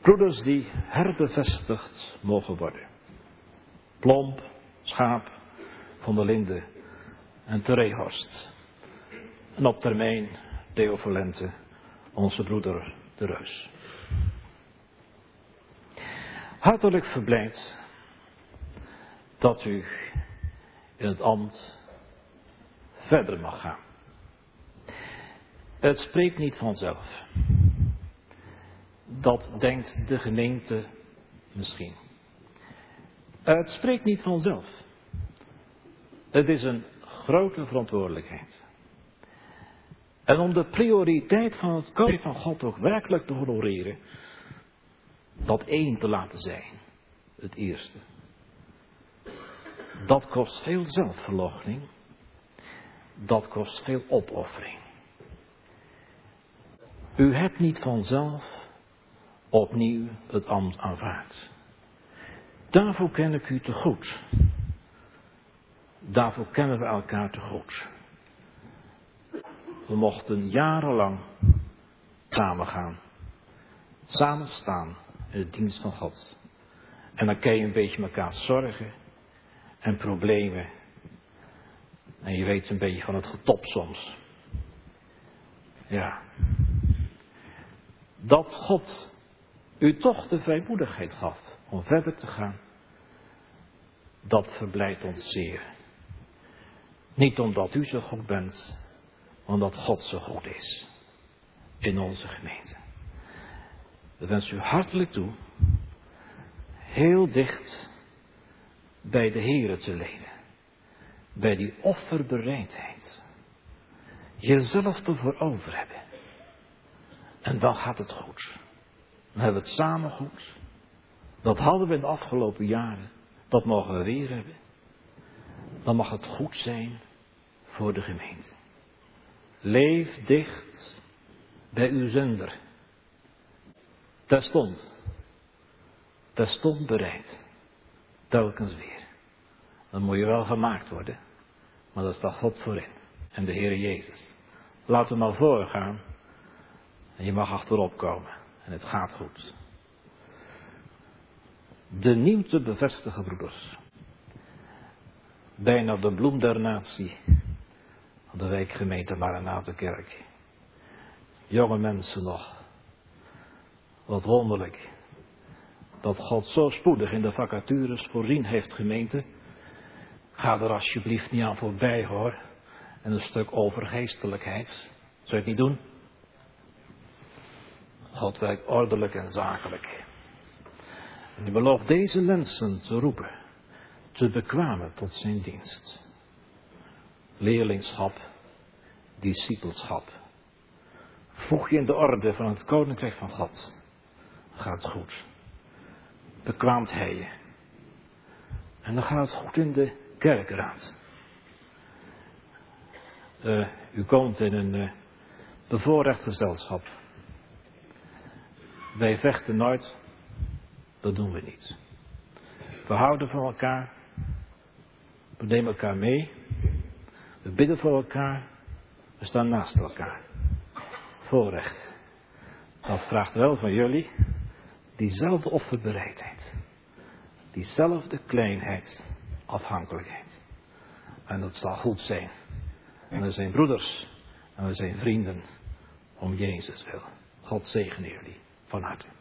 Broeders die herbevestigd mogen worden. Plomp, Schaap, Van der Linde en Terehorst. En op termijn Theo Valente, onze broeder de Reus. Hartelijk verblijd dat u in het ambt verder mag gaan. Het spreekt niet vanzelf. Dat denkt de gemeente misschien. Het spreekt niet vanzelf. Het is een grote verantwoordelijkheid. En om de prioriteit van het koninkrijk van God ook werkelijk te honoreren, dat één te laten zijn, het eerste. Dat kost veel zelfverloochening. Dat kost veel opoffering. U hebt niet vanzelf opnieuw het ambt aanvaard. Daarvoor ken ik u te goed. Daarvoor kennen we elkaar te goed. We mochten jarenlang samen gaan. Samen staan in de dienst van God. En dan ken je een beetje elkaar zorgen en problemen. En je weet een beetje van het getop soms. Ja. Dat God u toch de vrijmoedigheid gaf om verder te gaan. Dat verblijdt ons zeer. Niet omdat u zo goed bent, maar omdat God zo goed is. In onze gemeente. Ik wens u hartelijk toe. Heel dicht bij de Heere te leven. Bij die offerbereidheid. Jezelf ervoor over hebben. En dan gaat het goed. Dan hebben we het samen goed. Dat hadden we in de afgelopen jaren. Dat mogen we weer hebben. Dan mag het goed zijn voor de gemeente. Leef dicht bij uw zender. Terstond bereid. Telkens weer. Dan moet je wel gemaakt worden. Maar daar staat God voorin. En de Heer Jezus. Laat hem maar voorgaan. En je mag achterop komen. En het gaat goed. De nieuw te bevestigen broeders. Bijna de bloem der natie. Van de wijkgemeente Maranatha-kerk. Jonge mensen nog. Wat wonderlijk. Dat God zo spoedig in de vacatures voorzien heeft gemeente. Ga er alsjeblieft niet aan voorbij hoor. En een stuk overgeestelijkheid. Zou je het niet doen? God werkt ordelijk en zakelijk. En hij belooft deze mensen te roepen. Te bekwamen tot zijn dienst. Leerlingschap. Discipelschap. Voeg je in de orde van het koninkrijk van God. Gaat goed. Bekwaamt hij je. En dan gaat het goed in de kerkraad. U komt in een bevoorrecht gezelschap. Wij vechten nooit. Dat doen we niet. We houden van elkaar. We nemen elkaar mee. We bidden voor elkaar. We staan naast elkaar. Voorrecht. Dat vraagt wel van jullie diezelfde offerbereidheid. Diezelfde kleinheid. Afhankelijkheid. En dat zal goed zijn. En we zijn broeders. En we zijn vrienden. Om Jezus wil. God zegene jullie van harte.